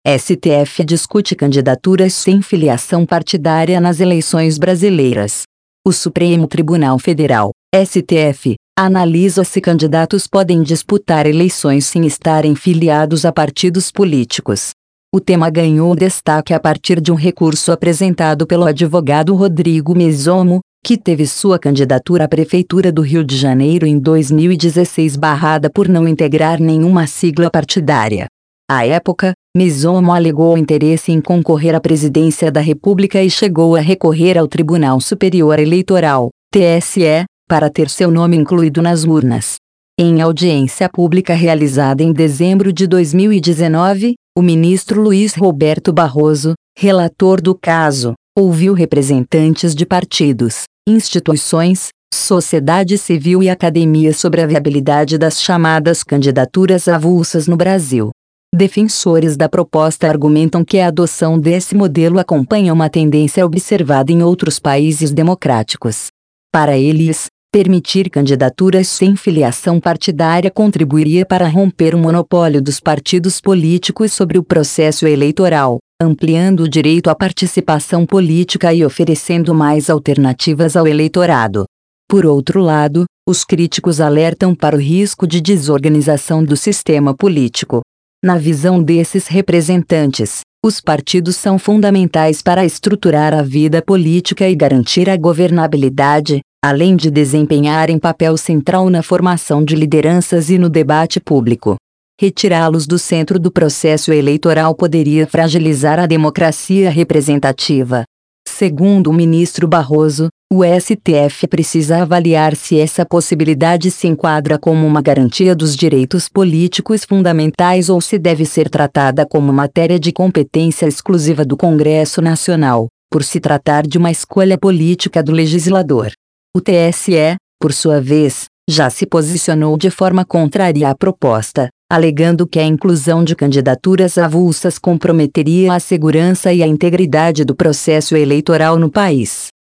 STF discute candidaturas sem filiação partidária nas eleições brasileiras. O Supremo Tribunal Federal, STF, analisa se candidatos podem disputar eleições sem estarem filiados a partidos políticos. O tema ganhou destaque a partir de um recurso apresentado pelo advogado Rodrigo Mesomo, que teve sua candidatura à Prefeitura do Rio de Janeiro em 2016 barrada por não integrar nenhuma sigla partidária. À época, Mesomo alegou interesse em concorrer à presidência da República e chegou a recorrer ao Tribunal Superior Eleitoral, TSE, para ter seu nome incluído nas urnas. Em audiência pública realizada em dezembro de 2019, o ministro Luiz Roberto Barroso, relator do caso, ouviu representantes de partidos, instituições, sociedade civil e academia sobre a viabilidade das chamadas candidaturas avulsas no Brasil. Defensores da proposta argumentam que a adoção desse modelo acompanha uma tendência observada em outros países democráticos. Para eles, permitir candidaturas sem filiação partidária contribuiria para romper o monopólio dos partidos políticos sobre o processo eleitoral, ampliando o direito à participação política e oferecendo mais alternativas ao eleitorado. Por outro lado, os críticos alertam para o risco de desorganização do sistema político. Na visão desses representantes, os partidos são fundamentais para estruturar a vida política e garantir a governabilidade, além de desempenharem papel central na formação de lideranças e no debate público. Retirá-los do centro do processo eleitoral poderia fragilizar a democracia representativa. Segundo o ministro Barroso, o STF precisa avaliar se essa possibilidade se enquadra como uma garantia dos direitos políticos fundamentais ou se deve ser tratada como matéria de competência exclusiva do Congresso Nacional, por se tratar de uma escolha política do legislador. O TSE, por sua vez, já se posicionou de forma contrária à proposta, alegando que a inclusão de candidaturas avulsas comprometeria a segurança e a integridade do processo eleitoral no país.